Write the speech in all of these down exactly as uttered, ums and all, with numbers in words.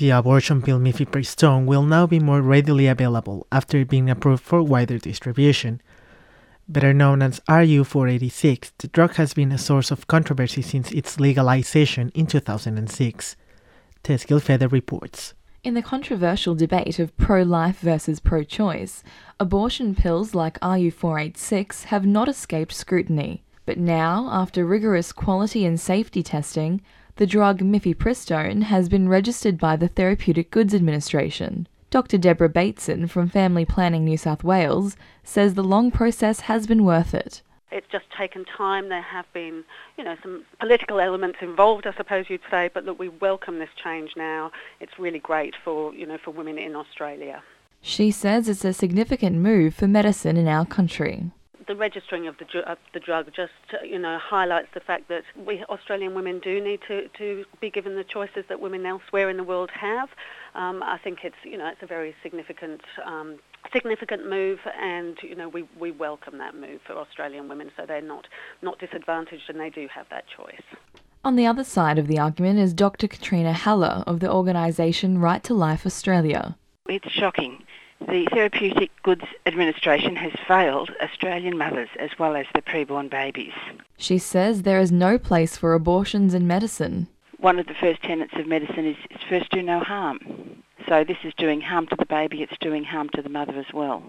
The abortion pill mifepristone will now be more readily available after being approved for wider distribution. Better known as R U four eighty-six, the drug has been a source of controversy since its legalization in two thousand six. Tess Gilfeather reports. In the controversial debate of pro-life versus pro-choice, abortion pills like R U four eighty-six have not escaped scrutiny. But now, after rigorous quality and safety testing, the drug mifepristone has been registered by the Therapeutic Goods Administration. Doctor Deborah Bateson from Family Planning New South Wales says the long process has been worth it. It's just taken time. There have been, you know, some political elements involved, I suppose you'd say, but look, we welcome this change now. It's really great for, you know, for women in Australia. She says it's a significant move for medicine in our country. The registering of the, dr- of the drug just, uh, you know, highlights the fact that we Australian women do need to, to be given the choices that women elsewhere in the world have. Um, I think it's, you know, it's a very significant um, significant move, and, you know, we, we welcome that move for Australian women, so they're not, not disadvantaged and they do have that choice. On the other side of the argument is Doctor Katrina Haller of the organisation Right to Life Australia. It's shocking. The Therapeutic Goods Administration has failed Australian mothers as well as the preborn babies. She says there is no place for abortions in medicine. One of the first tenets of medicine is, is first do no harm. So this is doing harm to the baby, it's doing harm to the mother as well.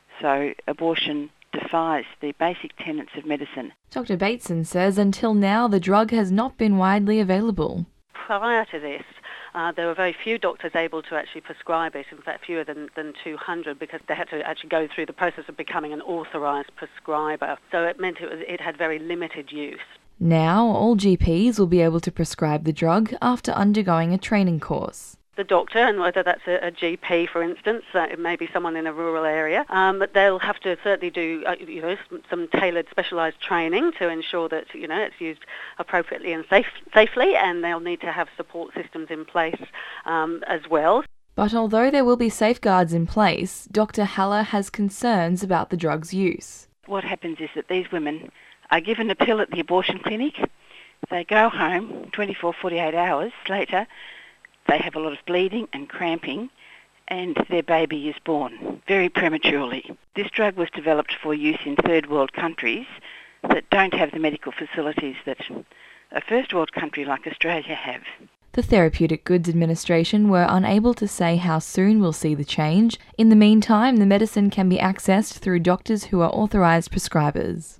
So abortion defies the basic tenets of medicine. Doctor Bateson says until now the drug has not been widely available. Prior to this, Uh, there were very few doctors able to actually prescribe it, in fact fewer than, than two hundred, because they had to actually go through the process of becoming an authorised prescriber. So it meant it, was, it had very limited use. Now all G Ps will be able to prescribe the drug after undergoing a training course. The doctor, and whether that's a, a G P, for instance, uh, it may be someone in a rural area, um, but they'll have to certainly do, uh, you know, some, some tailored, specialised training to ensure that, you know, it's used appropriately and safe, safely, and they'll need to have support systems in place um, as well. But although there will be safeguards in place, Doctor Haller has concerns about the drug's use. What happens is that these women are given a pill at the abortion clinic, they go home twenty-four, forty-eight hours later, they have a lot of bleeding and cramping, and their baby is born very prematurely. This drug was developed for use in third world countries that don't have the medical facilities that a first world country like Australia have. The Therapeutic Goods Administration were unable to say how soon we'll see the change. In the meantime, the medicine can be accessed through doctors who are authorised prescribers.